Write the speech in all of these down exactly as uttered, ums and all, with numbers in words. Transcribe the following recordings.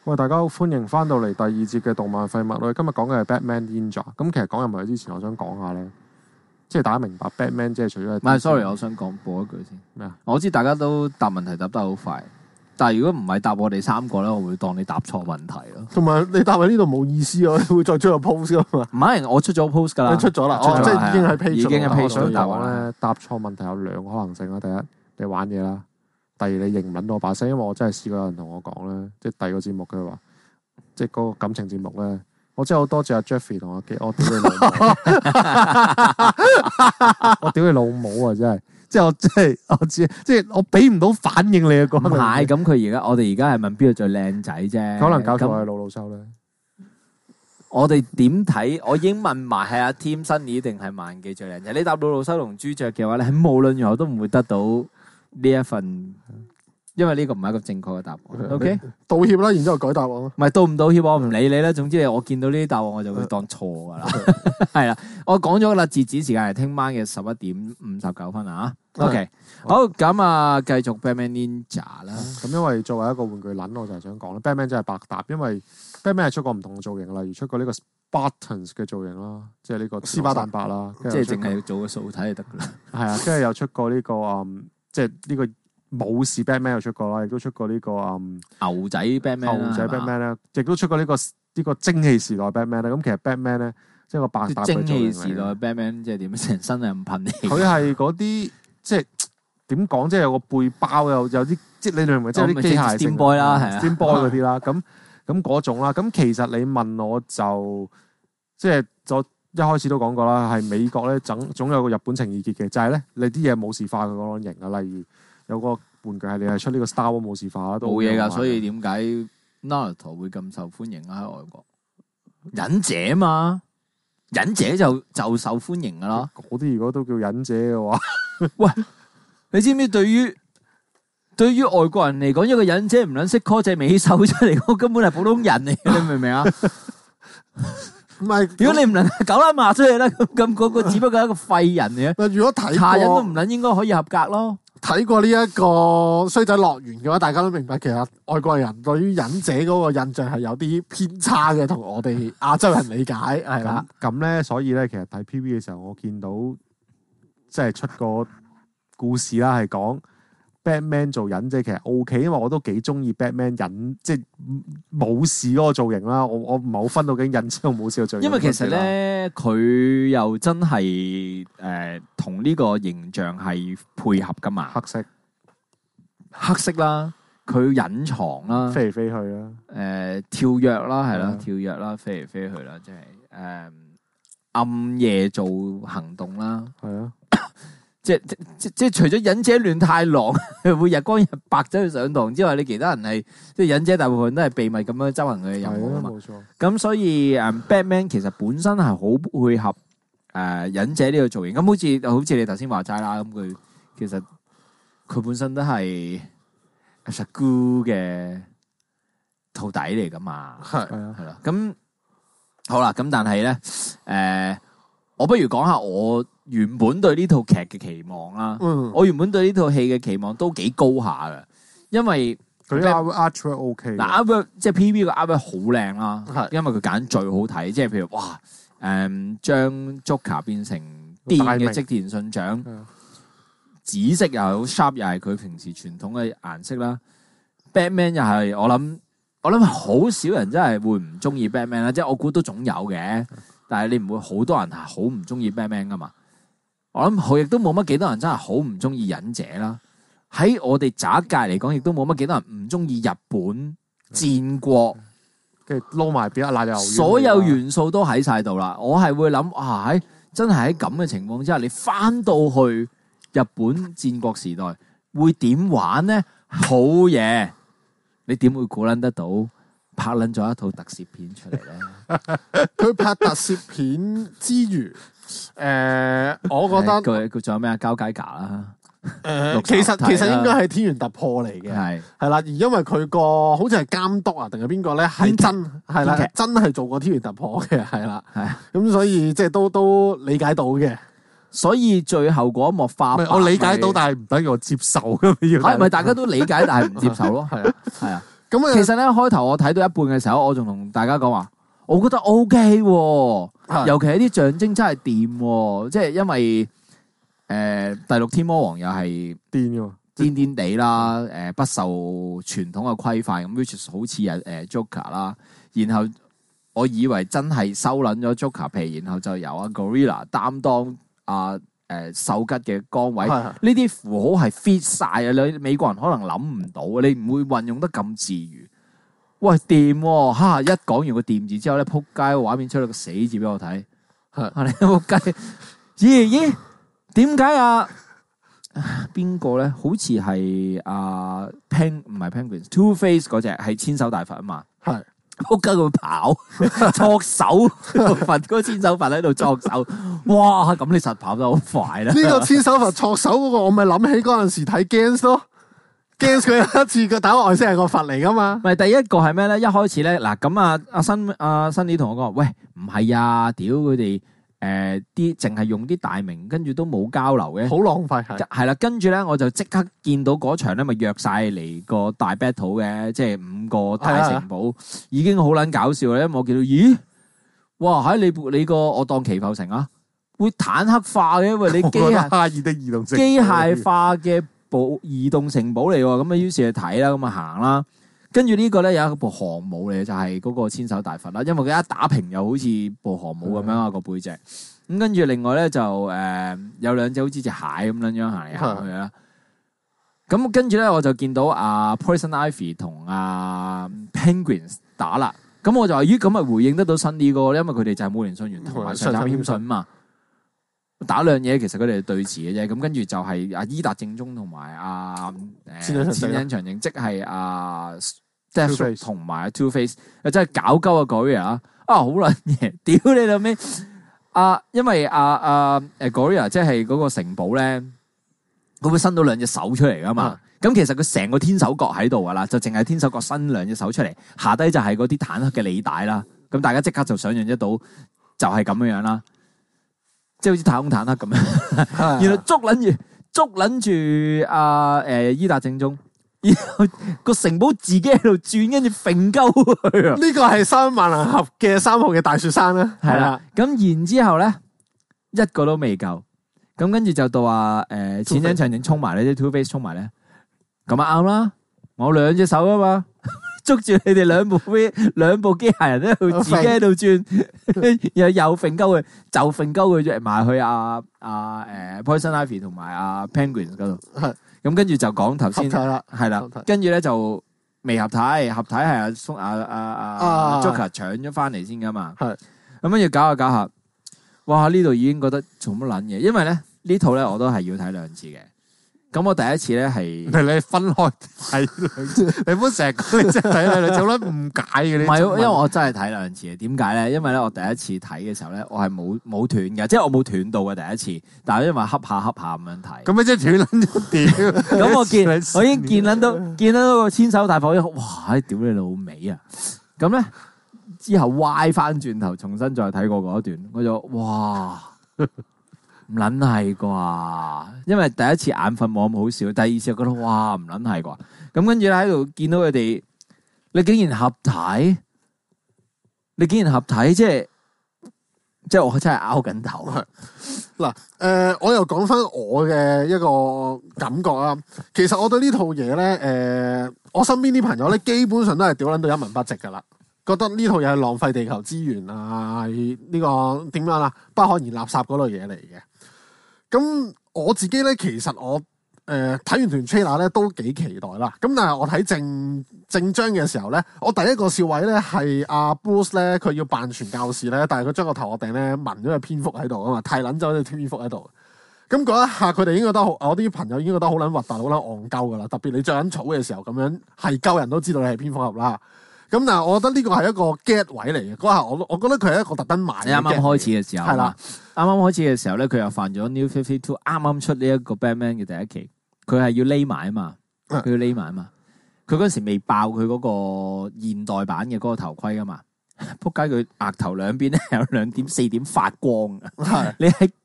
喂，大家好，歡迎翻到嚟第二節嘅動漫廢物。我哋今日講嘅係 Batman Ninja。咁其實講入埋之前，我想講下咧，即係大家明白 Batman 即係除咗唔係 sorry， 我想講播一句先。 咩啊？ 我知大家都答問題答得好快，但係如果唔係答我哋三個咧，我會當你答錯問題咯。 同埋你答喺呢度冇意思啊，你會再出個 post 噶嘛？ 唔係，我出咗 post 㗎啦。 你出咗啦， 出咗哦，即係已經喺 page 已經喺 page 我想答講咧，答錯問題有兩個可能性啦。第一，你玩嘢啦；第二，你認唔撚到我把聲，因為我真係試過有人同我講咧，即係第二個節目佢話。即係嗰個感情節目咧，我真係好多謝阿 Jeffrey 同我，我屌你老母，我屌你老母啊！真係，即係我真係我知，即係我俾唔到反應你啊！嗰唔係咁，佢而家我哋而家係問邊個最靚仔啫？ 可能搞錯係老老收咧。 我哋點睇？我已經問埋係阿 Tim Sunny 定係萬記最靚仔？你答老老收同朱雀嘅話咧，喺無論如何都唔會得到呢一份。因為呢個唔係一個正確嘅答案 ，OK？ 道歉啦，然之後改答案咯。 唔係道唔道歉，我唔理你啦。總之我見到呢啲答案，我就會當錯噶啦。係啦，我講咗啦，截止時間係聽晚嘅十一點五十九分啊。OK，好咁啊，繼續 Batman Ninja 啦。 咁因為作為一個玩具撚，我就係想講咧 ，Batman 真係百搭，因為 Batman 係出過唔同嘅造型，例如出過呢個 Spartans 嘅造型啦，即係呢個斯巴達伯啦， 即係淨係做個素體就得噶啦。 係啊，跟住又出過呢個嗯，即係呢個。武士 Batman 又出過啦，亦都出過呢、這個嗯牛仔 Batman 牛仔 Batman 咧，亦都出過呢、這個呢、這個蒸汽時代 Batman 咧。咁其實 Batman 咧，即係個百搭嘅造型嚟嘅。 蒸汽時代 Batman 即係點？成身係咁噴氣。 佢係嗰啲即係點講？即係有個背包，有有啲即係你明唔明？即係啲機械性 boy 啦，係啊 ，Steam Boy 嗰啲啦。咁咁嗰種啦。咁其實你問我就即係我一開始都講過啦，係美國咧總總有個日本情意結嘅，就係、是、咧你啲嘢武士化佢嗰種型啊，例如。有個玩具係你係出呢個 Star Wars 武士化啦，都冇嘢㗎，所以點解 Naruto 會咁受歡迎啊？喺外國忍者嘛，忍者就就受歡迎㗎啦。 嗰啲如果都叫忍者嘅話， 喂，你知唔知對於對於外國人嚟講，一個忍者唔撚識 call 隻美獸出嚟，我根本係普通人嚟嘅，你明唔明啊？ 唔係， 如果你唔能夠搞啦罵出嚟咧，咁咁嗰個只不過係一個廢人嚟嘅。 如果睇下人都唔撚應該可以合格咯。 睇過呢一個衰仔樂園嘅話，大家都明白其實外國人對於忍者嗰個印象係有啲偏差嘅，同我哋亞洲人理解係啦。 咁咧，所以咧，其實睇 P V 嘅時候，我見到即係出個故事啦，係講 Batman 做忍者其實 O K，因為我都幾中意 Batman 忍即係武士嗰個造型啦。我我唔係好分到究竟忍者同武士嘅造型。 因為其實咧，佢又真係誒同呢個形象係配合噶嘛。 黑色黑色啦，佢隱藏啦， 飛嚟飛去啦，誒、 呃、跳躍啦，係啦，啊、跳躍啦，飛嚟飛去啦，即係誒、呃、暗夜做行動啦， 係啊。 即係即即係除咗忍者亂太郎會日光日白走去上堂之外，你其他人係即係忍者大部分都係秘密咁樣執行佢嘅任務啊嘛。冇錯。咁所以誒 Batman 其實本身係好配合誒、呃、忍者呢個造型。咁好似好似你頭先話齋啦，咁佢其實佢本身都係阿 Sagu 嘅徒弟嚟噶嘛。係係啊係啦。咁好啦，咁但係咧誒，我不如講下我原本對呢套劇嘅期望啦，嗯、我原本對呢套戲嘅期望都幾高下嘅，因為佢啲 artwork OK， 嗱 artwork 即係 P V 個 artwork 好靚啦，因為佢揀最好睇，即係譬如哇，誒、嗯、將 Joker 變成電嘅織田信長，紫色又好 sharp， 又係佢平時傳統嘅顏色啦。Batman 又係我諗，我諗好少人真係會唔中意 Batman 啦，即係我估都總有嘅，但係你唔會好多人係好唔中意 Batman 噶嘛。我諗佢亦都冇乜幾多人真係好唔中意忍者啦。喺我哋渣界嚟講，亦都冇乜幾多人唔中意日本戰國， 跟住撈埋變一辣油。 所有元素都喺晒度啦。我係會諗啊，喺真係喺咁嘅情況之下，你翻到去日本戰國時代會點玩呢？好嘢！你點會估捻得到拍捻咗一套特攝片出嚟咧？ 佢拍特攝片之餘。誒、呃，我覺得佢佢仲有咩啊？交界架啦，誒、 呃，其實其實應該係天元突破嚟嘅，係係啦，而因為佢個好似係監督啊，定係邊個咧？係真係啦，真係做過天元突破嘅，係啦，係咁，所以即係都都理解到嘅。 所以最後嗰一幕化， 我理解到，但係唔等於我接受噶嘛？要係咪大家都理解，但係唔接受咯？係啊，係啊。 咁其實咧開頭我睇到一半嘅時候，我仲同大家講話，我覺得 O K 喎，尤其係啲象徵真係掂，即係因為誒、呃、第六天魔王又係癲喎。 癲癲地啦，誒不受傳統嘅規範，咁 which is 好似係誒 Joker 啦，然後我以為真係收撚咗 Joker 皮，然後就由阿 Gorilla 擔當阿誒手吉嘅崗位，呢啲符號係 fit 晒啊！你美國人可能諗唔到，你唔會運用得咁自如。喂，掂喎，嚇！一講完個掂字之後咧，撲街個畫面出咗個死字俾我睇，係你撲街，咦咦，點解啊？邊個咧？好似係阿 Pen 唔係 Penguin，Two Face 嗰隻係千手大佛啊嘛。係，仆街佢跑，搓手佛嗰個千手佛喺度搓手。哇！咁你實跑得好快啦。呢個千手佛搓手嗰個，我咪諗起嗰陣時睇 Gans 咯。Gans 佢有一次個打外星係個佛嚟噶嘛。 咪第一個係咩咧？一開始咧嗱咁啊，阿新阿新啲同我講話，喂，唔係啊，屌佢哋。誒，啲淨係用啲大名，跟住都冇交流嘅， 好浪費係。 係啦，跟住咧我就即刻見到嗰場咧，咪約晒嚟個大 battle 嘅，即係五個大城堡，已經好捻搞笑啦。因為我見到，咦，哇，喺你你個我當祈浮城啊，會坦克化嘅，因為你機械哈爾的移動城機械化嘅堡移動城堡嚟喎，咁啊於是去睇啦，咁啊行啦。跟住呢個咧有一部航母嚟，就係、是、嗰個千手大佛啦。因為佢一打平又好似部航母咁樣啊個背脊。咁跟住另外咧就誒、呃、有兩隻好似隻蟹咁樣樣行嚟行去啦。咁跟住咧我就見到阿、啊、Poison Ivy 同阿、啊、Penguins 打啦。咁我就話咦咁咪回應得到新呢個，因為佢哋就係武田信玄同埋上杉謙信嘛。打兩嘢其實佢哋係對峙嘅啫。咁跟住就係阿伊達正宗同埋阿誒淺井長政，即係阿 Deathstroke 同埋 Two Face， 又真係搞鳩啊Gorilla啊！啊好撚嘢，屌你老味！啊，因為阿阿誒 Gorilla 即係嗰個城堡咧，佢會伸到兩隻手出嚟噶嘛。咁、嗯、其實佢成個天守閣喺度噶啦，就淨係天守閣伸兩隻手出嚟，下低就係嗰啲坦克嘅履帶啦。咁大家即刻就想象得到，就係咁樣樣啦。即係好似太空坦克咁樣，然後捉捻住捉捻住阿誒伊達正宗，然後個城堡自己喺度轉，跟住揈鳩佢啊！ 呢個係三萬能俠嘅三號嘅大雪山啦， 係啦。咁然之後咧，一個都未夠，咁跟住就到話誒淺井長政衝埋咧，啲 Two Face 衝埋咧，咁啊啱啦，我兩隻手啊嘛。捉住你哋兩部飛兩部機械人喺度自己喺度轉，然後又揈鳩佢，就揈鳩佢咗埋去阿阿誒 Poison Ivy 同埋阿 Penguins 嗰度。係咁跟住就講頭先係啦，跟住咧就未合體，合體係阿阿阿阿 Joker 搶咗翻嚟先噶嘛。係咁跟住搞下搞下，哇！呢度已經覺得做乜撚嘢，因為咧呢套咧我都係要睇兩次嘅。咁我第一次咧係， 你分開睇兩次，你唔好成日講你真係睇兩次，好撚誤解嘅。 唔係，因為我真係睇兩次嘅。點解咧？因為咧我第一次睇嘅時候咧，我係冇冇斷嘅，即係我冇斷到嘅第一次。但係因為恰下恰下咁樣睇， 咁咪即係斷撚咗屌。 咁我見我已經見撚到見到個千手大佛，哇！屌你老味啊！咁咧之後歪翻轉頭重新再睇過嗰一段，我就哇！唔撚係啩，因為第一次眼瞓冇咁好笑，第二次就覺得哇唔撚係啩，咁跟住咧喺度見到佢哋，你竟然合體，你竟然合體，即係即係我真係拗緊頭。 嗱，誒，我又講翻我嘅一個感覺啊，其實我對呢套嘢咧，誒、呃，我身邊啲朋友咧，基本上都係屌撚到一文不值噶啦。覺得呢套嘢係浪費地球資源啊，呢、這個點樣啊，不可燃垃圾嗰類嘢嚟嘅。咁我自己咧，其實我誒睇、呃、完段 trailer 咧都幾期待啦。咁但係我睇正正章嘅時候咧，我第一個笑位咧係阿 Bruce 咧，佢要扮傳教士咧，但係佢將個頭殼頂咧紋咗個蝙蝠喺度啊嘛，太撚咗隻蝙蝠喺度。咁嗰一下佢哋已經覺得好，我啲朋友已經覺得好撚核突，好撚戇鳩噶啦。特別你着緊草嘅時候咁樣，係鳩人都知道你係蝙蝠俠啦。咁但係我覺得呢個係一個 get 位嚟嘅，嗰下我我覺得佢係一個特登買嘅。 你啱啱開始嘅時候係啦， 啱啱開始嘅時候咧，佢又犯咗 New 五十二，啱啱出呢一個 Batman 嘅第一期，佢係要匿埋啊嘛，佢要匿埋啊嘛，佢嗰時未爆佢嗰個現代版嘅嗰個頭盔噶嘛，仆街佢額頭兩邊咧有兩點四點發光，你喺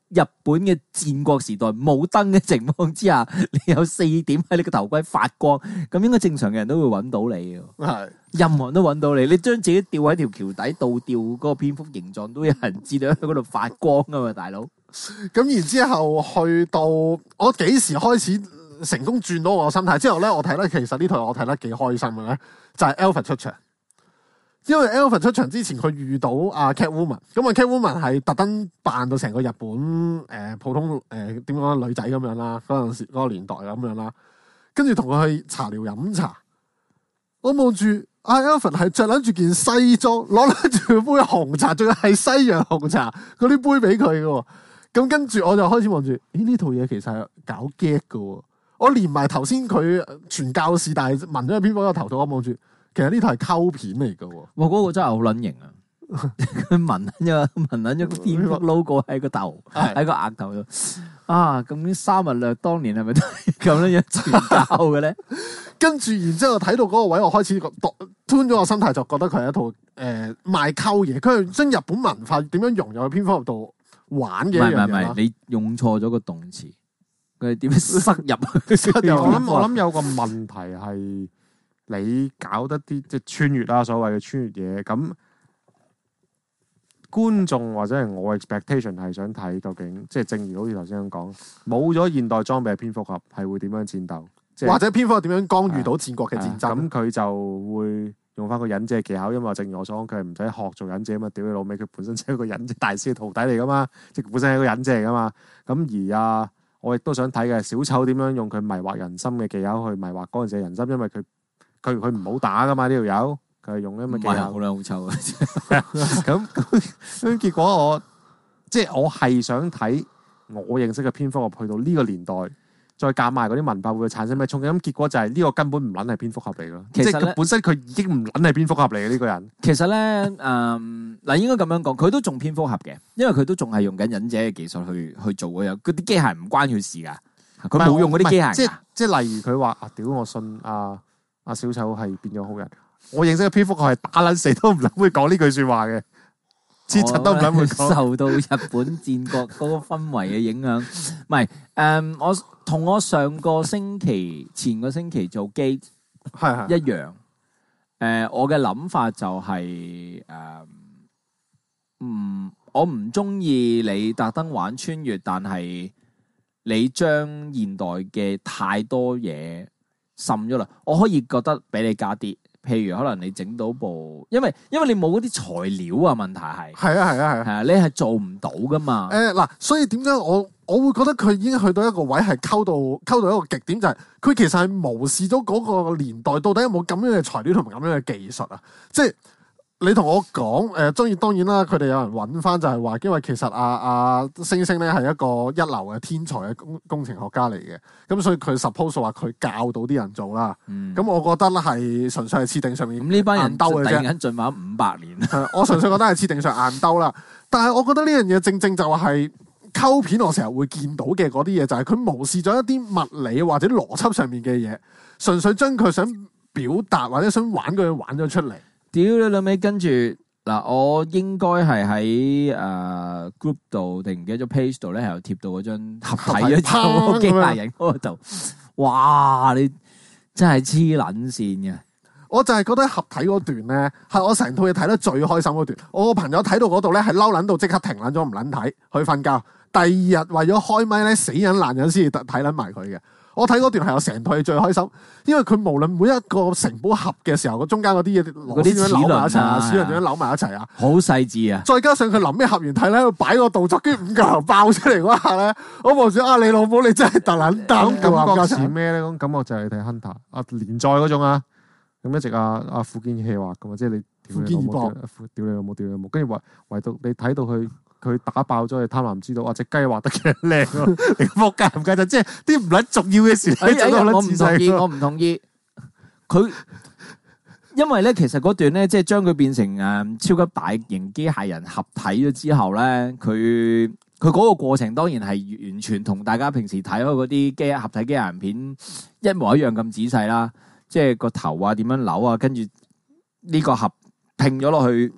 日本嘅戰國時代冇燈嘅情況之下，你有四點喺你個頭盔發光，咁應該正常嘅人都會揾到你嘅。係，任何人都揾到你。你將自己吊喺條橋底倒吊嗰個蝙蝠形狀，都有人知道喺嗰度發光噶嘛，大佬。 咁然之後去到我幾時開始成功轉到我心態之後咧，我睇咧其實呢套我睇得幾開心嘅咧，就係、是、Alfred 出場。因為 Alfred 出場之前，佢遇到阿 Catwoman，咁啊 Catwoman 係特登扮到成個日本誒、呃、普通誒點講女仔咁樣啦，嗰陣時嗰個年代咁樣啦，跟住同佢去茶寮飲茶。我望住阿 Alfred 係着撚住件西裝，攞撚住杯紅茶，仲要係西洋紅茶嗰啲杯俾佢嘅。咁跟住我就開始望住，咦呢套嘢其實係搞 gag 嘅。我連埋頭先佢傳教士，但係紋咗個蝙蝠個頭套，我望住。其實呢套係溝片嚟噶， 哇！嗰、那個真係好撚型啊！佢紋咗紋撚咗個蝙蝠 logo 喺個頭，喺個額頭度。啊！咁啲沙勿略當年係咪都係咁樣樣傳教嘅咧？ 跟住然之後睇到嗰個位，我開始覺吞咗個心態，就覺得佢係一套誒、呃、賣溝嘢。佢係將日本文化點樣融入去蝙蝠俠度玩嘅一樣嘢。唔係唔係， 你用錯咗個動詞。佢係點樣塞入去？ 我諗我諗有個問題係。你搞得啲即係穿越啦，所謂嘅穿越嘢，咁觀眾或者係我 expectation 係想睇究竟，即係正如好似頭先咁講，冇咗現代裝備嘅蝙蝠俠係會點樣戰鬥，即係或者蝙蝠俠點樣干預到戰國嘅戰爭？ 咁佢、啊、就會用翻個忍者技巧，因為正如我所講，佢係唔使學做忍者啊嘛，屌你老味，佢本身就係一個忍者大師嘅徒弟嚟噶嘛，即係本身係一個忍者嚟噶嘛。咁而啊，我亦都想睇嘅小丑點樣用佢迷惑人心嘅技巧去迷惑嗰陣時嘅人心，因為佢。佢佢唔好打噶嘛，呢條友，佢係用咁嘅技巧。 好撚好臭啊！ 咁咁結果我即係我係想睇我認識嘅蝙蝠俠去到呢個年代，再夾埋嗰啲文化會產生咩衝擊？咁結果就係呢個根本唔撚係蝙蝠俠嚟咯。其實本身佢已經唔撚係蝙蝠俠嚟嘅呢個人。 其實咧，誒、嗯、嗱應該咁樣講，佢都仲蝙蝠俠嘅，因為佢都仲係用緊忍者嘅技術去去做嘅，嗰啲機械唔關佢事噶，佢冇用嗰啲機械。 即即係例如佢話啊，屌我信啊！阿小丑係變咗好人，我認識嘅蝙蝠俠係打撚死都唔諗會講呢句說話嘅，黐柒都唔諗會講。 受到日本戰國嗰個氛圍嘅影響，唔係誒，我同我上個星期前個星期做機係係一樣。誒、呃，我嘅諗法就係、是、誒，唔、呃，我唔中意你特登玩穿越，但係你將現代嘅太多嘢。滲咗啦，我可以覺得俾你加啲，譬如可能你整到部，因為因為你冇嗰啲材料啊，問題係係啊係啊係啊， 係啊，你係做唔到噶嘛。誒嗱、呃，所以點解我我會覺得佢已經去到一個位係溝到溝到一個極點，就係、是、佢其實係無視咗嗰個年代到底有冇咁樣嘅材料同埋咁樣嘅技術啊，即係。你同我講誒，當、呃、然當然啦，佢哋有人揾翻就係話，因為其實阿、啊、阿、啊、星星咧係一個一流嘅天才嘅工工程學家嚟嘅，咁所以佢 suppose 話佢教到啲人做啦。咁、嗯、我覺得咧係純粹係設定上面咁呢班人兜嘅啫，突然間進化五百年。 我純粹覺得係設定上硬兜啦，但係我覺得呢樣嘢正正就係溝片，我成日會見到嘅嗰啲嘢，就係佢無視咗一啲物理或者邏輯上面嘅嘢，純粹將佢想表達或者想玩嘅嘢玩咗出嚟。 屌你老味，跟住嗱，我應該係喺誒 group 度定唔記得咗 page 度咧，係有貼到嗰張合體咗機械人嗰度。哇！你真係黐撚線嘅。 我就係覺得合體嗰段咧，係我成套嘢睇得最開心嗰段。我個朋友睇到嗰度咧，係嬲撚到即刻停撚咗唔撚睇，去瞓覺。第二日為咗開咪咧，死忍爛忍先至睇撚埋佢嘅。我睇嗰段係我成套嘢最開心，因為佢無論每一個城堡合嘅時候，個中間嗰啲嘢螺絲點樣扭埋一齊啊，齒輪點樣扭埋一齊啊， 好細緻啊！ 再加上佢臨尾合完體咧，喺度擺個動作，跟住五嚿頭爆出嚟嗰下咧，我望住啊，你老母你真係特撚膽， 感覺似咩咧？咁感覺就係睇 Hunter 啊連載嗰種啊，咁一直啊啊富堅義話咁啊，即係你富堅義博， 屌你老母，屌你老母，跟住唯唯獨你睇到佢。佢打爆咗，你貪婪知道，哇！隻雞畫得幾靚喎，你仆街唔計就即係啲唔撚重要嘅事， 哎哎、我唔同意，我唔同意。佢因為咧，其實嗰段咧，即係將佢變成誒超級大型機械人合體咗之後咧，佢佢嗰個過程當然係完全同大家平時睇開嗰啲機合體機械人片一模一樣咁仔細啦。即係個頭啊點樣扭啊，跟住呢個合拼咗落去。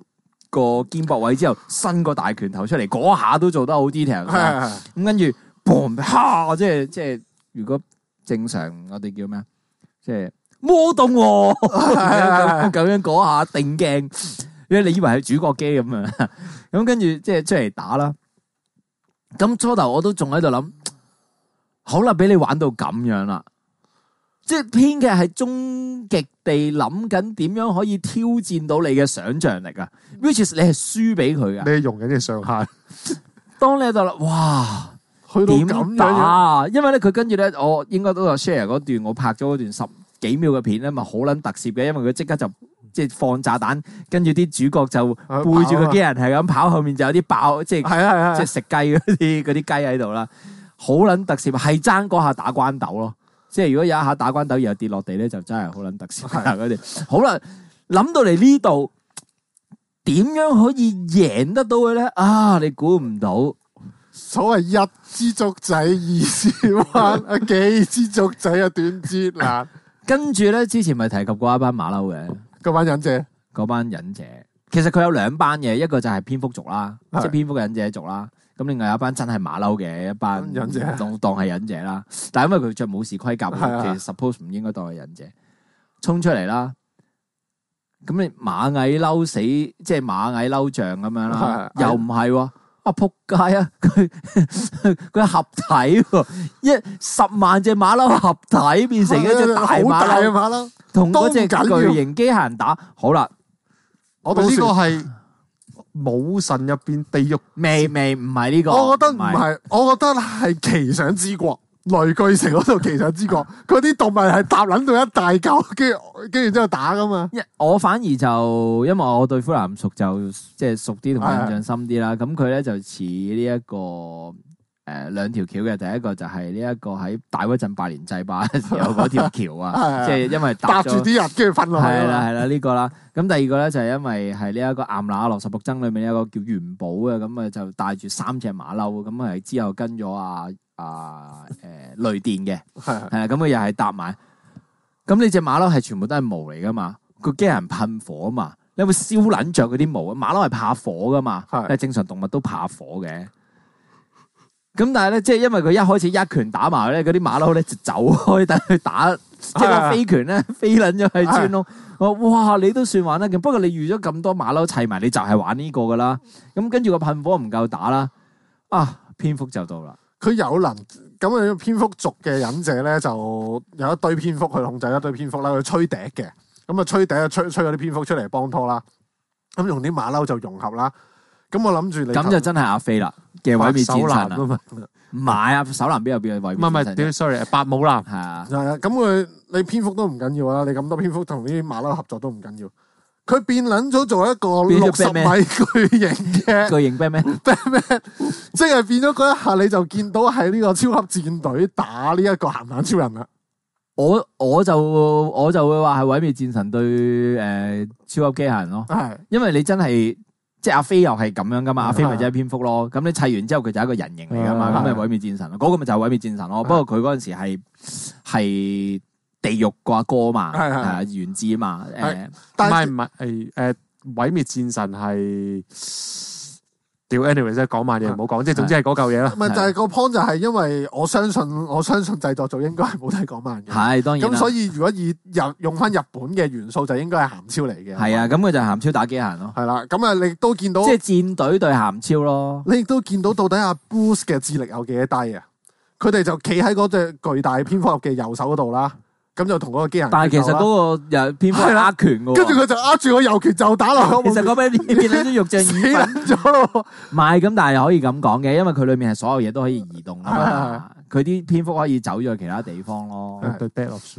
個肩膊位之後，伸個大拳頭出嚟，嗰下都做得好 detail。咁跟住 boom 嚇，即係即係如果正常我哋叫咩啊？即係魔動喎，咁樣嗰下定鏡，因為你以為係主角機咁啊？咁跟住即係出嚟打啦。咁初頭我都仲喺度諗，好啦，俾你玩到咁樣啦。即係編劇係終極地諗緊點樣可以挑戰到你嘅想像力啊 ，which is 你係輸俾佢噶， 你用緊嘅上限。 當你喺度啦，哇， 去到咁打？因為咧佢跟住咧，我應該都有 share 嗰段，我拍咗嗰段十幾秒嘅片咧，咪好撚特攝嘅，因為佢即刻就即係放炸彈，跟住啲主角就背住個機人係咁跑，後面就有啲爆，即係係啊係啊，即係食雞嗰啲嗰啲雞喺度啦，好撚特攝，係爭嗰下打關鬥咯。即係如果有一下打關鬥又跌落地咧，就真係好撚特殊啊！嗰啲好啦，諗到嚟呢度，點樣可以贏得到佢咧？啊，你估唔到， 所謂一支竹仔二支彎，啊幾支竹仔啊斷節嗱。 跟住咧，之前咪提及過一班馬騮嘅， 嗰班忍者， 嗰班忍者，其實佢有兩班嘅，一個就係蝙蝠族啦，即係蝙蝠忍者族啦。咁另外有一班真係馬騮嘅一班忍者，當當係忍者啦。但係因為佢着武士盔甲，其實 suppose 唔應該當係忍者。衝出嚟啦，咁你螞蟻嬲死，即係螞蟻嬲象咁樣啦，又唔係喎。啊仆街啊！佢佢合體喎，一十萬隻馬騮合體變成一隻大馬騮，同嗰隻巨型機械人打。好啦， 我哋呢個係武神入邊地獄， 未未唔係呢個， 我覺得唔係，我覺得係奇想之國雷巨城嗰度奇想之國，佢啲動物係搭撚到一大嚿，跟住跟住之後打噶嘛。 我反而就因為我對呼蘭熟就即係熟啲同印象深啲啦，咁佢咧就似呢一個誒兩條橋嘅，第一個就係呢一個喺大威鎮百年祭霸嘅時候嗰條橋啊，即係因為搭住啲人跟住瞓落去。 係啦係啦呢個啦，咁第二個咧就係因為係呢一個岩那羅十六僧裏面有一個叫元寶嘅，咁啊就帶住三隻馬騮，咁係之後跟咗啊啊誒雷電嘅，係係咁佢又係搭埋，咁你隻馬騮係全部都係毛嚟噶嘛，佢驚人噴火啊嘛，你會燒撚着嗰啲毛啊，馬騮係怕火噶嘛，係正常動物都怕火嘅。咁但係咧，即係因為佢一開始一拳打埋咧，嗰啲馬騮咧就走開，等佢打，即係個飛拳咧飛撚咗去穿窿。我哇，你都算玩得勁，不過你預咗咁多馬騮砌埋，你就係玩呢個噶啦。咁跟住個噴火唔夠打啦，啊，蝙蝠就到啦。 佢有能咁啊！蝙蝠族嘅忍者咧，就有一堆蝙蝠去控制一堆蝙蝠啦，佢吹笛嘅，咁啊吹笛啊吹吹嗰啲蝙蝠出嚟幫拖啦。咁用啲馬騮就融合啦。咁我諗住你咁就真係阿飛啦嘅毀滅戰神啊嘛，唔係啊，手男邊有邊個毀滅？唔係唔係，屌 sorry， 白武男係啊， 係啊，咁佢你蝙蝠都唔緊要啦，你咁多蝙蝠同啲馬騮合作都唔緊要。佢變撚咗做一個六十米巨型嘅巨型 Batman，Batman， 即係變咗嗰一下你就見到係呢個超級戰隊打呢一個鹹蛋超人啦。 我我就我就會話係毀滅戰神對誒、呃、超級機械人咯，係，因為你真係。即係阿飛又係咁樣噶嘛，阿飛咪就係蝙蝠咯。咁你砌完之後佢就係一個人形嚟噶嘛，咁咪毀滅戰神咯。嗰個咪就係毀滅戰神咯。不過佢嗰陣時係係地獄個阿哥嘛，係啊原志啊嘛。誒，唔係唔係誒誒毀滅戰神係。屌 anyway 即係講慢嘢唔好講，即係總之係嗰嚿嘢啦。唔係就係個 point 就係因為我相信我相信製作組應該係冇睇講慢嘅。係當然。咁所以如果以日用翻日本嘅元素就應該係鹹超嚟嘅。係啊，咁佢就係鹹超打機械人咯。係啦，咁啊你都見到即係戰隊對鹹超咯。你亦都見到到底阿 Bruce 嘅智力有幾低啊？佢哋就企喺嗰隻巨大蝙蝠俠嘅右手嗰度啦。咁就同嗰個機人，但係其實嗰個又蝙蝠係握拳嘅，跟住佢就握住個右拳就打落去。其實嗰邊變咗啲肉醬意粉咗咯。唔係咁，但係可以咁講嘅，因為佢裏面係所有嘢都可以移動噶嘛。佢啲蝙蝠可以走咗去其他地方咯。對 Death of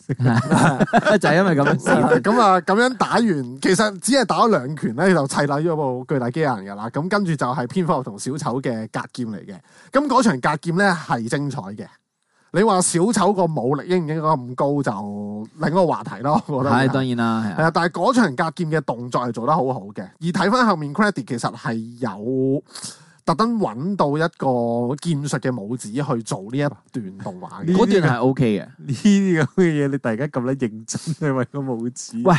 Superman 就係因為咁樣。咁啊，咁樣打完，其實只係打咗兩拳咧，就砌爛咗部巨大機人噶啦。咁跟住就係蝙蝠俠同小丑嘅格劍嚟嘅。咁嗰場格劍咧係精彩嘅。你話小丑個武力應唔應該咁高就另一個話題咯，我覺得係當然啦，係啊，但係嗰場格劍嘅動作係做得好好嘅，而睇翻後面 credit 其實係有特登揾到一個劍術嘅武指去做呢一段動畫嘅，嗰段係 O K 嘅。呢啲咁嘅嘢你突然間咁撚認真係為個武指？喂，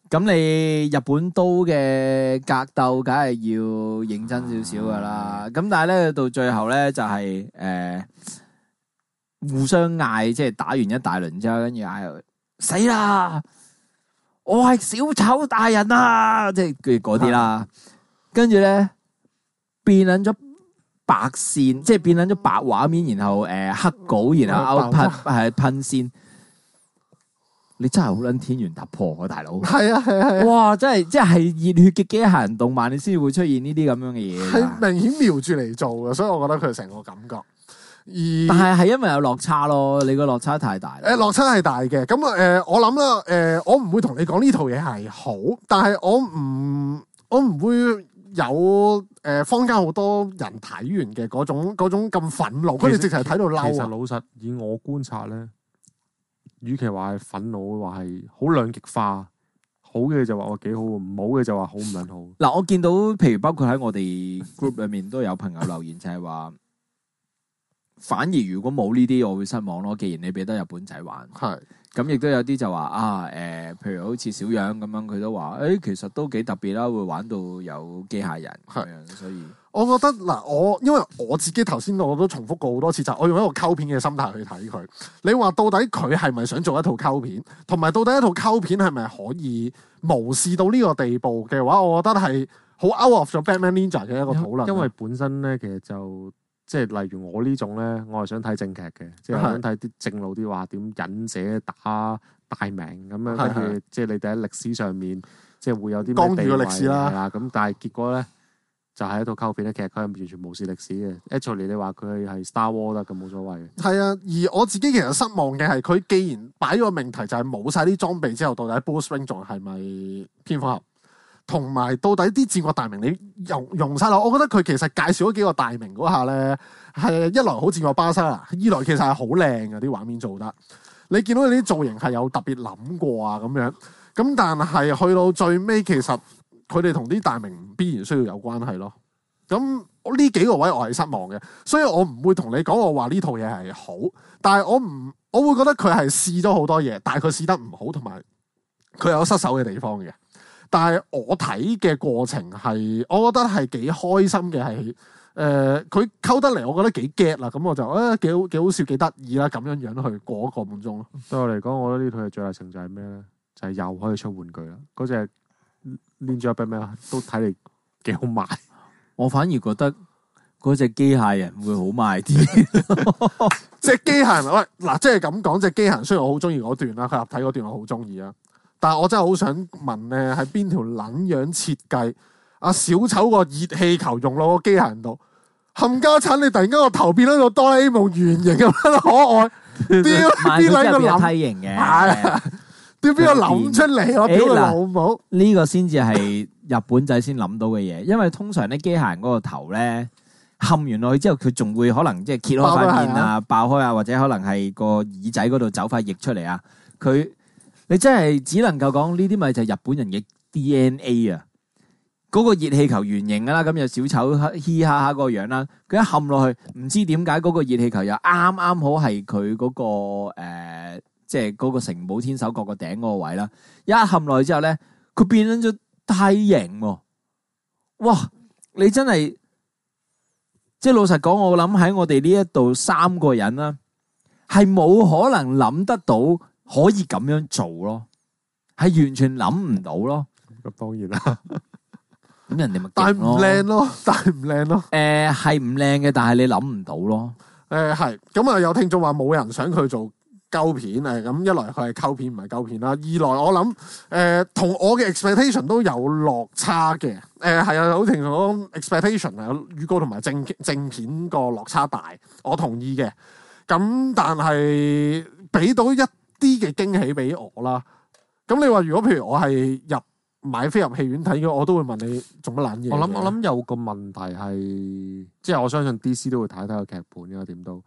咁你日本刀嘅格鬥，梗係要認真少少噶啦。咁、嗯、但係咧到最後咧就係、是、誒、呃、互相嗌，即係打完一大輪之後，跟住嗌死啦！我係小丑大人啊！即係佢嗰啲啦。跟住咧變捻咗白線，即係變捻咗白畫面，然後誒、呃、黑稿，然後噴係噴線。你真係好撚天元突破啊，大佬！係啊係啊係！哇，真係即係熱血嘅機械人動漫，你先會出現呢啲咁樣嘅嘢。 係明顯瞄住嚟做嘅，所以我覺得佢成個感覺。而但係係因為有落差咯，你個落差太大。 誒，落差係大嘅。咁誒、呃，我諗啦，誒、呃，我唔會同你講呢套嘢係好，但係我唔，我唔會有誒、呃，坊間好多人睇完嘅嗰種嗰種咁憤怒，佢哋直情係睇到嬲。 其實老實以我觀察咧。與其話係憤怒，話係好兩極化，好嘅就話我幾好，唔好嘅就話好唔撚好。 嗱，我見到譬如包括喺我哋 group 裏面都有朋友留言，就係話，反而如果冇呢啲，我會失望咯。既然你俾得日本仔玩，係咁，亦都有啲就話啊，誒、呃，譬如好似小樣咁樣，佢都話，誒、欸，其實都幾特別啦，會玩到有機械人咁樣，所以。 我覺得嗱，我因為我自己頭先我都重複過好多次，就係、我用一個溝片嘅心態去睇佢。你話到底佢係咪想做一套溝片，同埋到底一套溝片係咪可以無視到呢個地步嘅話，我覺得係好 out of 咗 Batman Ninja 嘅一個討論。 因為本身咧，其實就即係例如我呢種咧，我係想睇正劇嘅，即係想睇啲正路啲話點忍者打大名咁樣，跟住即係你哋喺歷史上面即係會有啲干預嘅歷史啦。 咁但係結果咧。就係一套溝片咧，其實佢係完全無視歷史嘅。Actually，你話佢係 Star Wars 得咁冇所謂。 係啊，而我自己其實失望嘅係佢既然擺咗個命題就係冇晒啲裝備之後，到底 Bruce Wayne 仲係咪蝙蝠俠？同埋到底啲戰國大名你用用晒啦？我覺得佢其實介紹咗幾個大名嗰下咧，係一來好戰國巴沙啦，二來其實係好靚嘅啲畫面做得。你見到佢啲造型係有特別諗過啊咁樣。咁但係去到最尾其實。佢哋同啲大名必然需要有關係咯，咁呢幾個位我係失望嘅，所以我唔會同你講我話呢套嘢係好，但係我唔，我會覺得佢係試咗好多嘢，但係佢試得唔好，同埋佢有失手嘅地方嘅。但係我睇嘅過程係，我覺得係幾開心嘅，係誒佢溝得嚟，我覺得幾 get 啦，咁我就誒幾好幾好笑幾得意啦，咁樣樣去過一個半鐘咯。 對我嚟講，我覺得呢套嘢最大成就係咩咧？就係、是、又可以出玩具啦，嗰隻。連咗俾咩啊？都睇嚟幾好賣。 我反而覺得嗰隻機械人會好賣啲。 隻機械人喂嗱，即係咁講，隻機械人雖然我好中意嗰段啦，佢合體嗰段我好中意啊，但係我真係好想問咧，係邊條撚樣設計？阿小丑個熱氣球用落個機械人度，冚家鏟你突然間個頭變咗個哆啦 A 夢圓形咁樣可愛，屌邊撚個諗梯形嘅？ 要邊個諗出嚟？我屌佢老母！ 呢個先至係日本仔先諗到嘅嘢，因為通常咧機械人嗰個頭咧冚完落去之後，佢仲會可能即係揭開塊面啊、爆開啊，或者可能係個耳仔嗰度走塊液出嚟啊。佢你真係只能夠講呢啲咪就係日本人嘅 D N A 啊！嗰個熱氣球圓形噶啦，咁有小丑嘻哈哈個樣啦，佢一冚落去，唔知點解嗰個熱氣球又啱啱好係佢嗰個誒。呃即係嗰個城堡天守閣個頂嗰個位啦，一冚落去之後咧，佢變咗梯形喎！哇！你真係即係老實講，我諗喺我哋呢一度三個人啦，係冇可能諗得到可以咁樣做咯，係完全諗唔到咯。 咁當然啦， 咁人哋咪但係唔靚咯，但係唔靚咯。 誒係唔靚嘅，但係你諗唔到咯。 誒係咁啊！有聽眾話冇人想佢做溝片誒，咁一來佢係溝片唔係溝片啦，二來我諗誒同我嘅 expectation 都有落差嘅。誒係啊，好聽講 expectation 啊，預告同埋正正片個落差大，我同意嘅。咁但係俾到一啲嘅驚喜俾我啦。咁你話如果譬如我係入買飛入戲院睇嘅，我都會問你做乜撚嘢？ 我諗我諗有個問題係，即係我相信 D C 都會睇睇個劇本嘅點都。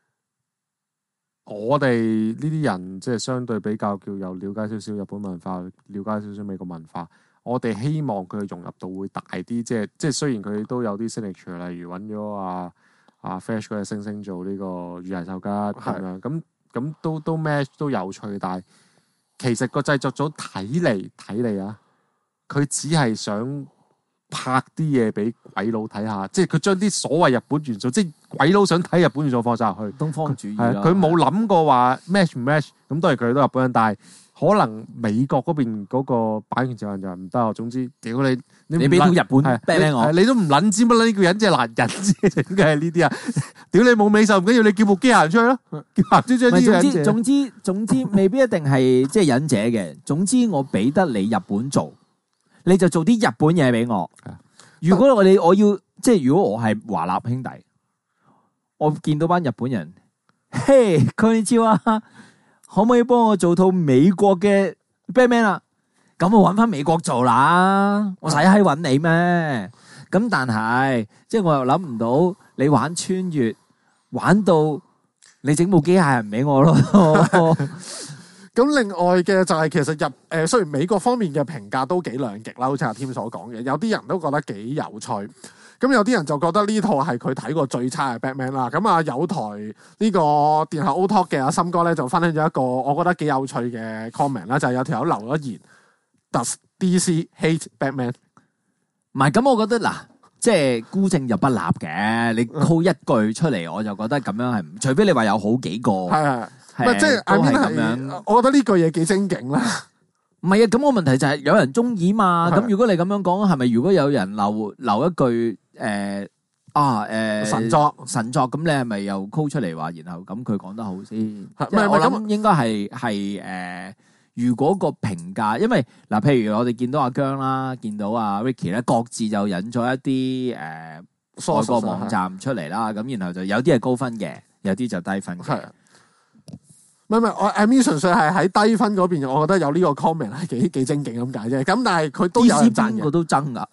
我哋呢啲人即係相對比較叫有了解少少日本文化，了解少少美國文化。我哋希望佢融入度會大啲，即係即係雖然佢都有啲 signature，例如揾咗阿阿 Flash 嗰隻星星做呢個羽柴秀吉咁樣，咁咁都都 match 都有趣，但係其實個製作組睇嚟睇嚟啊，佢只係想拍啲嘢俾鬼佬睇下，即係佢將啲所謂日本元素，即係鬼佬想睇日本元素放晒入去。 東方主義係佢冇諗過話 match 唔 match，咁當然佢哋都日本人，但係可能美國嗰邊嗰個版權責任就係唔得啊。總之，屌你你俾到日本 Batman 我， 你都唔撚知乜啦？呢個人即係難人啫，點解係呢啲啊？屌你冇美獸唔緊要，你叫部機械人出去咯，叫行出將啲總之總之總之未必一定係即係忍者嘅。總之我俾得你日本做，你就做啲日本嘢俾我。如果我哋我要即係如果我係華納兄弟，我見到班日本人，嘿，佢哋知啊，可唔可以幫我做套美國嘅 Batman 啊？咁我揾翻美國做啦，我使閪揾你咩？咁但係即係我又諗唔到你玩穿越玩到你整部機械人俾我咯。 咁另外嘅就係其實日誒雖然美國方面嘅評價都幾兩極啦，好似阿添所講嘅，有啲人都覺得幾有趣，咁有啲人就覺得呢套係佢睇過最差嘅 Batman 啦。咁啊有台呢個電後 Otalk 嘅阿森哥咧就分享咗一個我覺得幾有趣嘅 comment 啦，就係有條友留咗言 Does D C hate Batman？ 唔係咁，我覺得嗱，即係孤證就不立嘅，你 call 一句出嚟，我就覺得咁樣係唔，除非你話有好幾個。係係。唔係即係 I mean 係咁樣，我覺得呢句嘢幾精警啦。唔係啊，咁我問題就係有人中意嘛。咁如果你咁樣講，係咪如果有人留留一句誒、呃、啊誒、呃、神作神作，咁你係咪又 call 出嚟話，然後咁佢講得好先？唔係我諗應該係係誒，如果個評價，因為嗱，譬如我哋見到阿姜啦，見到阿 Ricky 咧，各自就引咗一啲誒、呃、外國網站出嚟啦。咁然後就有啲係高分嘅，有啲就低分嘅。唔係唔係，我 I mean 純粹係喺低分嗰邊，我覺得有呢個 comment 係幾幾精警咁解啫。咁但係佢都有人讚嘅。D C 邊個都爭噶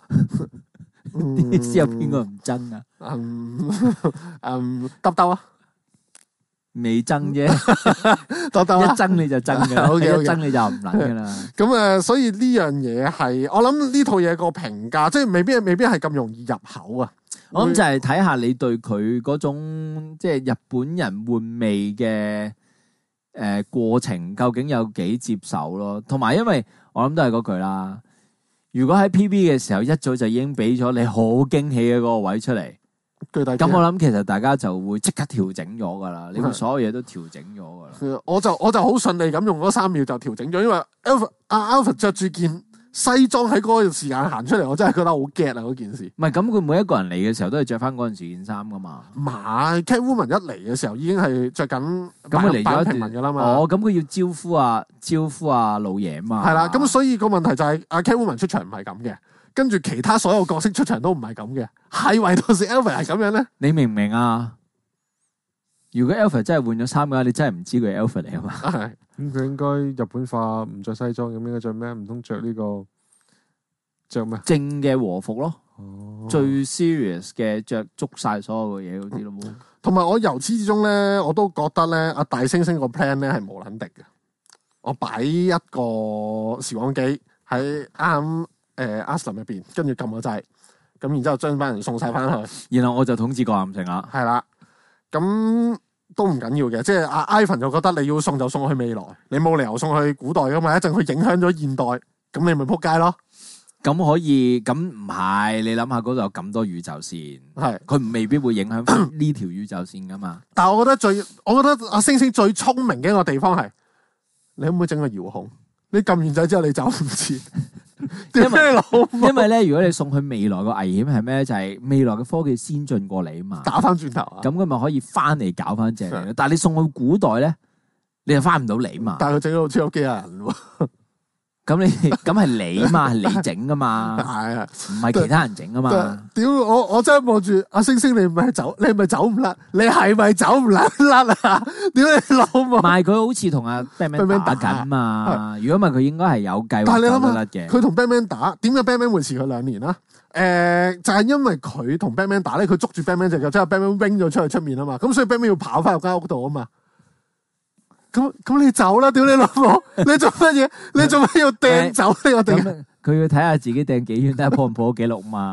，D C 有邊個唔爭啊？嗯嗯，耷耷啊，未爭啫，耷耷一爭你就爭嘅，一爭你就唔撚噶啦。咁誒，所以呢樣嘢係我諗呢套嘢個評價，即係未必未必係咁容易入口啊。我諗就係睇下你對佢嗰種即係日本人換味嘅。誒、呃，過程究竟有幾接受咯？同埋，因為我諗都係嗰句啦。如果喺 P V 嘅時候一早就已經俾咗你好驚喜嘅嗰個位出嚟，咁我諗其實大家就會即刻調整咗噶啦。你會所有嘢都調整咗噶啦。我就我就好順利咁用嗰三秒就調整咗，因為 Alfred 阿 Alfred 着住件西裝喺嗰個時間行出嚟，我真係覺得好 get 啊！嗰件事唔係咁，佢每一個人嚟嘅時候都係着翻嗰陣時件衫噶嘛。唔係 Catwoman 一嚟嘅時候已經係着緊咁佢嚟咗平民噶啦嘛。哦，咁佢要招呼啊招呼啊老爺嘛。係啦，咁所以個問題就係阿 Catwoman 出場唔係咁嘅，跟住其他所有角色出場都唔係咁嘅，係唯獨是 Alfred 係咁樣咧。你明唔明啊？如果 Alfred 真係換咗衫嘅話，你真係唔知佢係 Alfred 嚟啊嘛。係咁佢應該日本化，唔着西裝，咁應該着咩？唔通着呢個着咩？正嘅和服咯，哦、最 serious 嘅着足晒所有嘅嘢嗰啲咯。同埋我由始至終咧，我都覺得咧，阿大猩猩個 plan 咧係無撚敵嘅。我擺一個時光機喺啱誒阿斯林入邊，跟住撳個掣，咁然之後將班人送晒翻去，然後我就統治過岩城啦。係啦。咁都唔緊要嘅，即係阿 Ivan 就覺得你要送就送去未來，你冇理由送去古代噶嘛，一陣佢影響咗現代，咁你咪撲街咯。咁可以，咁唔係，你諗下嗰度有咁多宇宙線，係佢未必會影響翻呢條宇宙線噶嘛。但係我覺得最，我覺得阿星星最聰明嘅一個地方係，你可唔可以整個遙控？你撳完掣之後你走唔切。因為因為咧，如果你送去未來個危險係咩？就係、是、未來嘅科技先進過你啊嘛，打翻轉頭啊，咁佢咪可以翻嚟搞翻正你。但係你送去古代咧，你就翻唔到嚟嘛。但係佢整到超級機械人喎。咁你咁係你嘛，係你整噶嘛，係啊，唔係其他人整噶嘛。屌我我真係望住阿星星，你唔係走，你係咪走唔甩？你係咪走唔甩甩啊？屌你老母！唔係佢好似同阿 Batman 打緊嘛。如果唔係佢應該係有計劃走得甩嘅。佢同 Batman 打，點解 Batman 會遲佢兩年啦？誒、呃，就係、是、因為佢同 Batman 打咧，佢捉住 Batman 隻腳，之後 Batman wing 咗出去出面啊嘛。咁所以 Batman 要跑翻入間屋度啊嘛。咁咁你走啦！屌你老母！你做乜嘢？你做乜要掟走呢個地？佢要睇下自己掟幾遠，睇下破唔破紀錄嘛。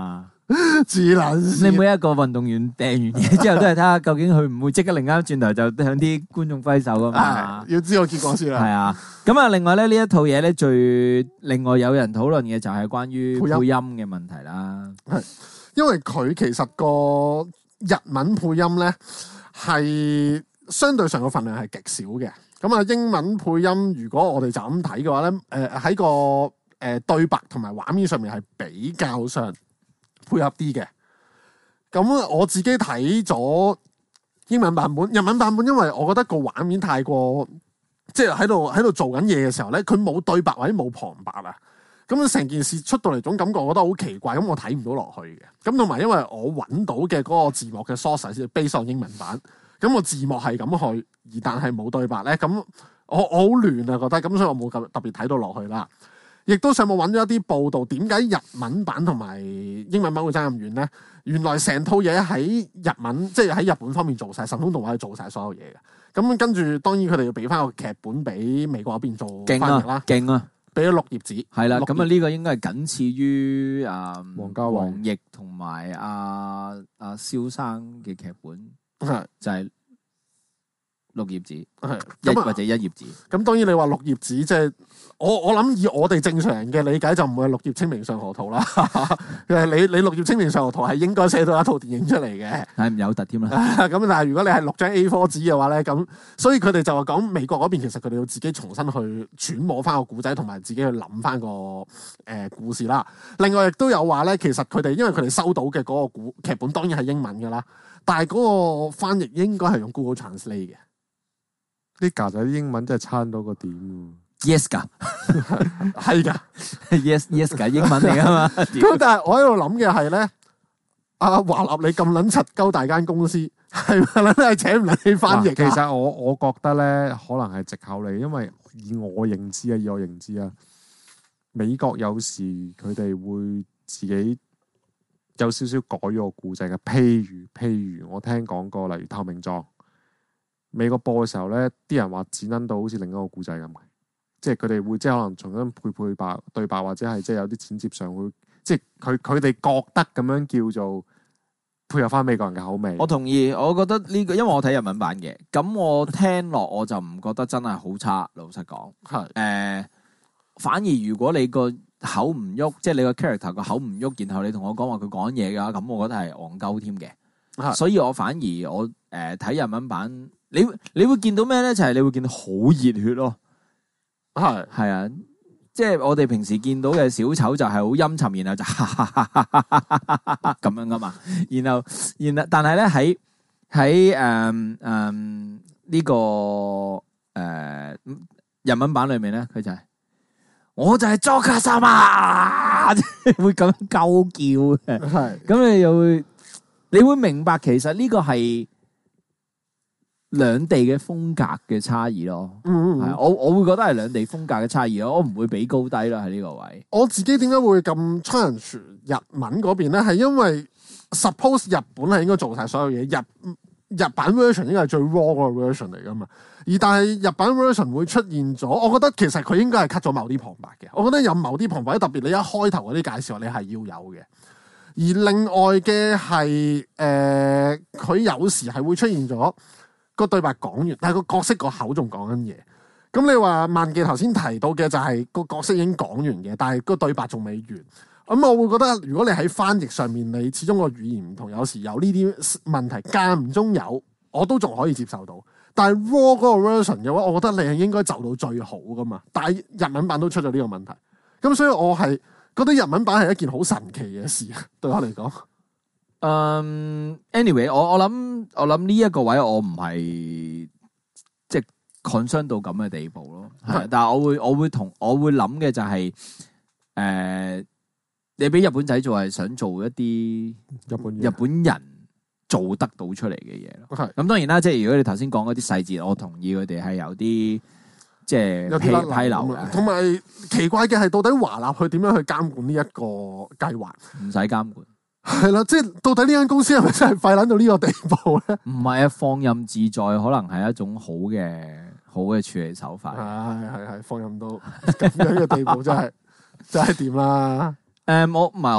智能。 你每一個運動員掟完嘢之後，都係睇下究竟佢唔會即刻擰翻轉頭就向啲觀眾揮手噶嘛？ 要知個結果先啦。 係啊，咁啊，另外咧呢一套嘢咧最另外有人討論嘅就係關於配音嘅問題啦。 係，因為佢其實個日文配音咧係相對上個份量係極少嘅。咁啊，英文配音如果我哋就咁睇嘅話咧，誒、呃、喺個誒、呃、對白同埋畫面上面係比較上配合啲嘅。咁我自己睇咗英文版本，日文版本因為我覺得個畫面太過即係喺度喺度做緊嘢嘅時候咧，佢冇對白或者冇旁白啊。咁成件事出到嚟種感覺，我覺得好奇怪，咁我睇唔到落去嘅。咁同埋因為我揾到嘅嗰個字幕嘅 source 係 base on 英文版，咁個字幕係咁去，而但係冇對白咧，咁我我好亂啊覺得，咁所以我冇特別睇到落去啦。亦都上網揾咗一啲報道，點解日文版同埋英文版會爭咁遠咧？原來成套嘢喺日文，即係喺日本方面做晒，神風動畫去做晒所有嘢嘅。咁跟住當然佢哋要俾翻個劇本俾美國嗰邊做翻譯啦， 勁啊！ 俾咗六頁紙， 係啦，咁啊呢個應該係僅次於啊王家衛、 王奕同埋阿阿蕭生嘅劇本， 係就係六頁紙， 係一或者一頁紙。 咁當然你話六頁紙，即係我我諗以我哋正常人嘅理解就唔會係六頁清明上河圖啦。你你六頁清明上河圖係應該寫到一套電影出嚟嘅， 係唔有突添啦。 咁但係如果你係六張 A 四 紙嘅話咧，咁所以佢哋就話講美國嗰邊其實佢哋要自己重新去揣摩翻個故仔，同埋自己去諗翻個誒、呃、故事啦。另外亦都有話咧，其實佢哋因為佢哋收到嘅嗰個古劇本當然係英文噶啦，但係嗰個翻譯應該係用 Google Translate 嘅。 啲架仔啲英文真係差到個點 ，yes 噶， 係噶 ，yes yes 噶，英文嚟噶嘛。 咁但係我喺度諗嘅係咧，阿華納你咁撚柒鳩大間公司，係咪係請唔撚你翻譯？ 其實我我覺得咧，可能係藉口嚟，因為以我認知啊，以我認知啊，美國有時佢哋會自己有少少改咗個故仔嘅，譬如譬如我聽講過，例如透明狀。美國播嘅時候咧，啲人話剪撚到好似另一個故仔咁嘅，即係佢哋會即係可能重新配配白對白，或者係即係有啲剪接上會，即係佢佢哋覺得咁樣叫做配合翻美國人嘅口味。 我同意，我覺得呢個，因為我睇日文版嘅，咁我聽落我就唔覺得真係好差。老實講，係誒、呃，反而如果你個口唔喐，即係你個 character 個口唔喐，然後你同我講話佢講嘢嘅話，咁我覺得係戇鳩添嘅。所以我反而我誒睇、呃、日文版。你你會見到咩咧？就係、是、你會見到好熱血咯，係係啊，即係我哋平時見到嘅小丑就係好陰沉，然後就咁樣噶嘛。然後然後但係咧喺喺誒誒呢個誒、呃、日文版裏面咧，佢就係、是、我就係佐卡薩嘛，會咁樣鳩叫嘅。係咁你又會你會明白其實呢個係。兩地嘅風格嘅差異咯，嗯，係我我會覺得係兩地風格嘅差異咯，我唔會比高低啦喺呢個位。我自己點解會咁 challenge 日文嗰邊咧？係因為 suppose 日本係應該做晒所有嘢，日日版 version 應該係最 raw 嗰個 version 嚟噶嘛。而但係日版 version 會出現咗，我覺得其實佢應該係 cut 咗某啲旁白嘅。我覺得有某啲旁白，特別你一開頭嗰啲介紹，你係要有嘅。而另外嘅係誒，佢、呃、有時係會出現咗。個對白講完，但係個角色個口仲講緊嘢。咁你話萬記頭先提到嘅就係個角色已經講完嘅，但係個對白仲未完。咁我會覺得，如果你喺翻譯上面，你始終個語言唔同，有時有呢啲問題，間唔中有，我都仲可以接受到。但係 raw 嗰個 version 嘅話，我覺得你係應該就到最好噶嘛。但係日文版都出咗呢個問題，咁所以我係覺得日文版係一件好神奇嘅事，對我嚟講。嗯、um,，anyway，我我諗我諗呢一個位我唔係即係 concern 到咁嘅地步咯，係，但係我會我會同我會諗嘅就係、是、誒、呃，你俾日本仔做係想做一啲日本日本人做得到出嚟嘅嘢咯，係。咁當然啦，即係如果你頭先講嗰啲細節，我同意佢哋係有啲即係批批流嘅，同埋奇怪嘅係到底華納去點樣去監管呢一個計劃？唔使監管。係啦，即係到底呢間公司係咪真係廢撚到呢個地步咧？唔係啊，放任自在可能係一種好嘅好嘅處理手法。係係係，放任到咁樣嘅地步真係真係掂啦。誒，我唔係我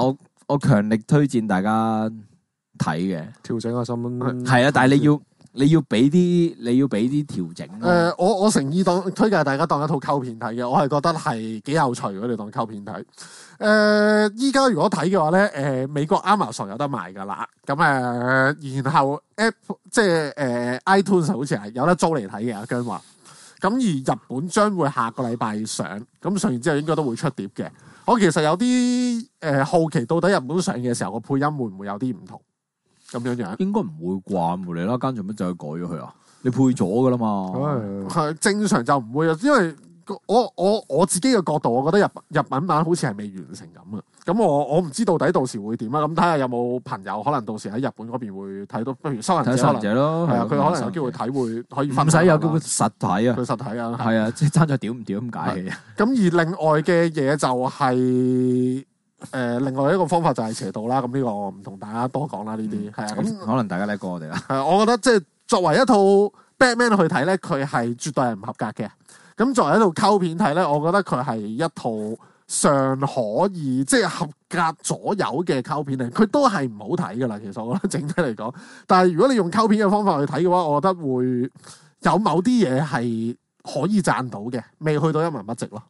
我強力推薦大家睇嘅， 調整下心係啊，但係你要你要俾啲你要俾啲調整。誒、 呃，我我誠意當推介大家當一套溝片睇嘅，我係覺得係幾有趣，如果你當溝片睇。誒、呃，依家如果睇嘅話咧，誒、呃，美國 Amazon 有得賣噶啦，咁誒、呃，然後 App 即係誒、呃、iTunes 好似係有得租嚟睇嘅，阿姜話。咁而日本將會下個禮拜上，咁上完之後應該都會出碟嘅。我其實有啲誒、呃、好奇，到底日本上嘅時候個配音會唔會有啲唔同？咁樣樣應該唔會啩？無厘啦間做乜就去改咗佢啊？你配咗噶啦嘛？ 係正常就唔會啊，因為我我我自己嘅角度，我覺得日日文版好似係未完成咁啊。咁我我唔知到底到時會點啊。咁睇下有冇朋友可能到時喺日本嗰邊會睇到，不如收人者可能咯， 係啊，佢可能有機會睇會可以唔使有機會實體啊， 佢實體啊， 係啊，即係爭咗屌唔屌咁解嘅。 咁而另外嘅嘢就係、是、誒、呃，另外一個方法就係邪道啦。咁呢個我唔同大家多講啦，呢啲係啊。咁、嗯、 可能大家叻過我哋啦。 係，我覺得即係作為一套 Batman 去睇咧，佢係絕對係唔合格嘅。咁作為一套溝片睇咧，我覺得佢係一套尚可以即係合格左右嘅溝片嚟。佢都係唔好睇噶啦，其實我覺得整體嚟講。但係如果你用溝片嘅方法去睇嘅話，我覺得會有某啲嘢係可以賺到嘅，未去到一文不值咯。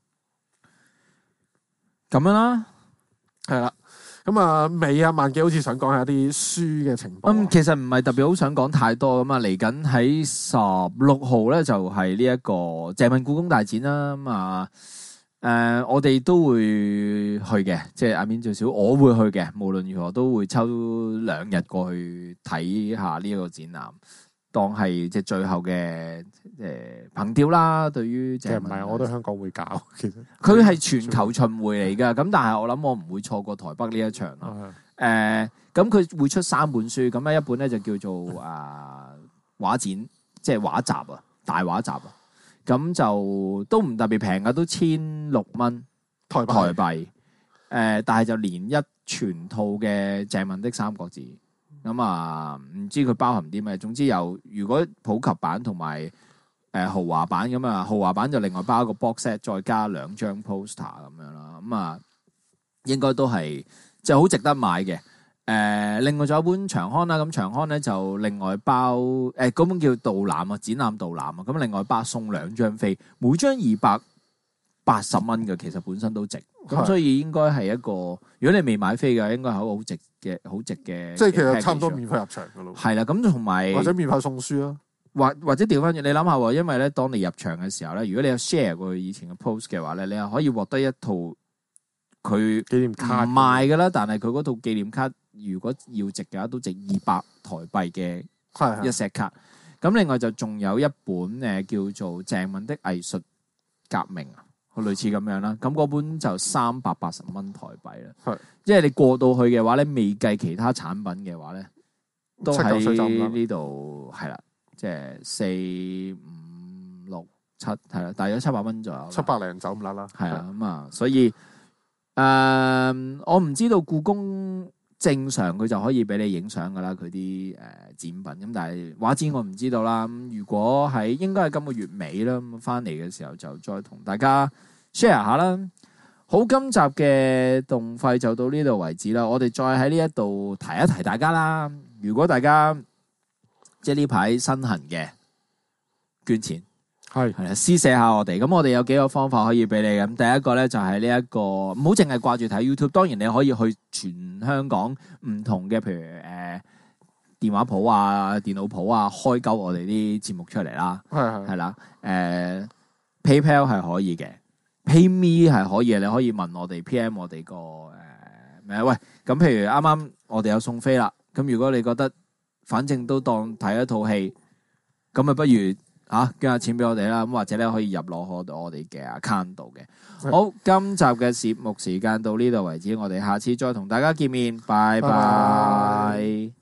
咁樣啦， 係啦。咁啊，尾啊，萬幾好似想講下啲書嘅情況。 嗯，其實唔係特別好想講太多咁啊。嚟緊喺十六號咧，就係呢一個鄭問故宮大展啦。咁啊，誒，我哋都會去嘅，即係阿面最少我會去嘅。無論如何都會抽兩日過去睇下呢一個展覽，當係即係最後嘅誒憑吊啦。對於即係唔係，我覺得香港會搞。其實佢係全球巡迴嚟噶，咁但係我諗我唔會錯過台北呢一場咯。誒、嗯，咁佢、呃、會出三本書，咁咧一本咧就叫做啊畫展，即係畫集啊，大畫集啊。咁就都唔特別平噶，都千六蚊台幣。台幣誒、呃，但係就連一全套嘅鄭問的三國志。咁啊，唔知佢包含啲咩？總之有，如果普及版同埋誒豪華版咁啊，豪華版就另外包一個 box set，再加兩張 poster 咁樣啦。咁啊，應該都係即係好值得買嘅。誒、呃，另外仲有本長刊啦，咁長刊咧就另外包誒嗰、呃、本叫導覽啊，展覽導覽啊。咁另外包送兩張飛，每張二百八十蚊嘅，其實本身都值。咁所以應該係一個，如果你未買飛嘅，應該係一個好值嘅、好值嘅。即係其實差唔多免費入場噶咯。 係啦，咁同埋或者免費送書啦， 或或者調翻轉，你諗下喎，因為咧，當你入場嘅時候咧，如果你有 share 過以前嘅 post 嘅話咧，你係可以獲得一套佢紀念卡唔賣噶啦，但係佢嗰套紀念卡如果要值嘅話，都值二百台幣嘅一石卡。咁另外就仲有一本誒叫做鄭問的藝術革命啊。類似咁樣啦，咁嗰本就三百八十蚊台幣啦。係，即係你過到去嘅話咧，未計其他產品嘅話咧，都喺呢度係啦，即係四五六七係啦，大約七百蚊左右， 七百零走唔甩啦。 係啊，咁啊，所以誒、呃，我唔知道故宮正常佢就可以俾你影相噶啦，佢啲誒展品咁，但係畫展我唔知道啦。咁如果喺應該係今個月尾啦，咁翻嚟嘅時候就再同大家 share 下啦。好，今集嘅動費就到呢度為止啦。我哋再喺呢一度提一提大家啦。如果大家即係呢排身痕嘅捐錢。係係啦，施捨下我哋，咁我哋有幾個方法可以俾你。咁第一個咧就係呢一個，唔好淨係掛住睇 YouTube。當然你可以去全香港唔同嘅，譬如誒、呃、電話鋪啊、電腦鋪啊，開鳩我哋啲節目出嚟啦。係係係啦，誒、呃、PayPal 係可以嘅 ，PayMe 係可以嘅。你可以問我哋 P M 我哋個誒咩？喂，咁譬如啱啱我哋有送飛啦，咁如果你覺得反正都當睇一套戲，咁啊不如。吓，捐下錢俾我哋啦，咁或者咧可以入落我我哋嘅 account 度嘅。好，今集嘅節目時間到呢度為止，我哋下次再同大家見面，拜拜。拜拜。